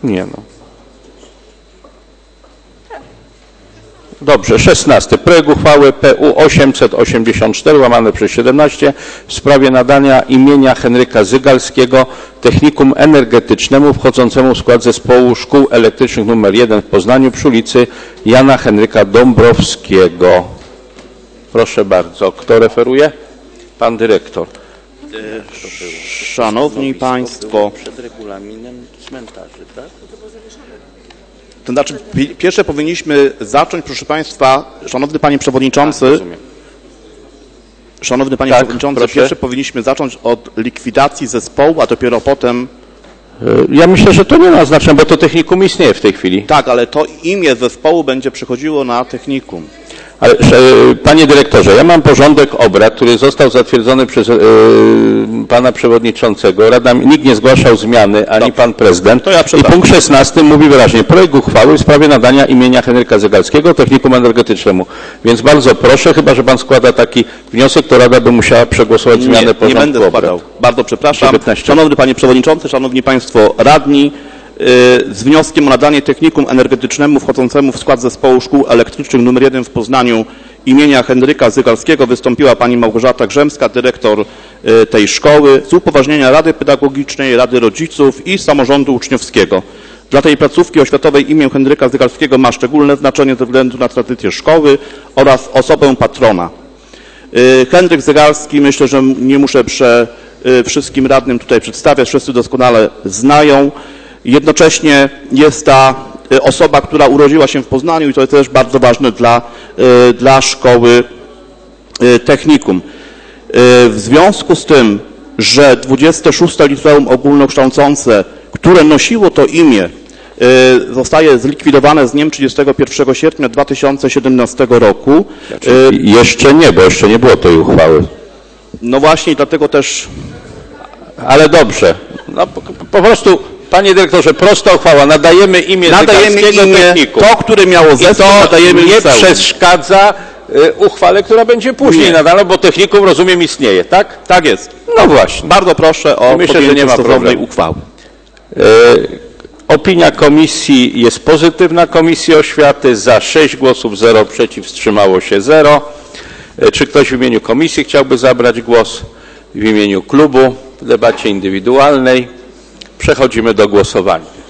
Nie no. Dobrze, 16. Projekt uchwały PU 884/17 w sprawie nadania imienia Henryka Zygalskiego Technikum Energetycznemu wchodzącemu w skład Zespołu Szkół Elektrycznych nr 1 w Poznaniu przy ulicy Jana Henryka Dąbrowskiego. Proszę bardzo. Kto referuje? Pan dyrektor. Szanowni Państwo, przed regulaminem cmentarzy, tak? to znaczy pierwsze powinniśmy zacząć, proszę Państwa, Szanowny Panie Przewodniczący, pierwsze powinniśmy zacząć od likwidacji zespołu, a dopiero potem... Ja myślę, że to nie ma znaczenia, bo to technikum istnieje w tej chwili. Tak, ale to imię zespołu będzie przechodziło na technikum. Ale, panie dyrektorze, ja mam porządek obrad, który został zatwierdzony przez pana przewodniczącego. Nikt nie zgłaszał zmiany, ani pan prezydent. To ja i punkt 16 mówi wyraźnie, projekt uchwały w sprawie nadania imienia Henryka Zygalskiego Technikum Energetycznemu. Więc bardzo proszę, chyba że pan składa taki wniosek, to Rada by musiała przegłosować zmianę porządku obrad. Nie będę składał. Bardzo przepraszam. 19. Szanowny Panie Przewodniczący, Szanowni Państwo Radni, z wnioskiem o nadanie Technikum Energetycznemu wchodzącemu w skład Zespołu Szkół Elektrycznych nr 1 w Poznaniu imienia Henryka Zygalskiego wystąpiła pani Małgorzata Grzemska, dyrektor tej szkoły, z upoważnienia Rady Pedagogicznej, Rady Rodziców i Samorządu Uczniowskiego. Dla tej placówki oświatowej imię Henryka Zygalskiego ma szczególne znaczenie ze względu na tradycję szkoły oraz osobę patrona. Henryk Zygalski, myślę, że nie muszę wszystkim radnym tutaj przedstawiać, wszyscy doskonale znają. Jednocześnie jest ta osoba, która urodziła się w Poznaniu i to jest też bardzo ważne dla szkoły technikum. W związku z tym, że 26. liceum ogólnokształcące, które nosiło to imię, zostaje zlikwidowane z dniem 31 sierpnia 2017 roku. Jeszcze nie, bo jeszcze nie było tej uchwały. No właśnie, dlatego też... Ale dobrze. No, po prostu... Panie dyrektorze, prosta uchwała. Nadajemy imię Zygalskiego Technikum. To, które miało zespół, nadajemy nie liceum. przeszkadza uchwale, która będzie później nadana, bo technikum, rozumiem, istnieje, tak? Tak jest. No właśnie. Bardzo proszę o podjęcie stosownej uchwały. Opinia komisji jest pozytywna. Komisji Oświaty za 6 głosów, 0 przeciw, wstrzymało się 0. Czy ktoś w imieniu komisji chciałby zabrać głos? W imieniu klubu w debacie indywidualnej? Przechodzimy do głosowania.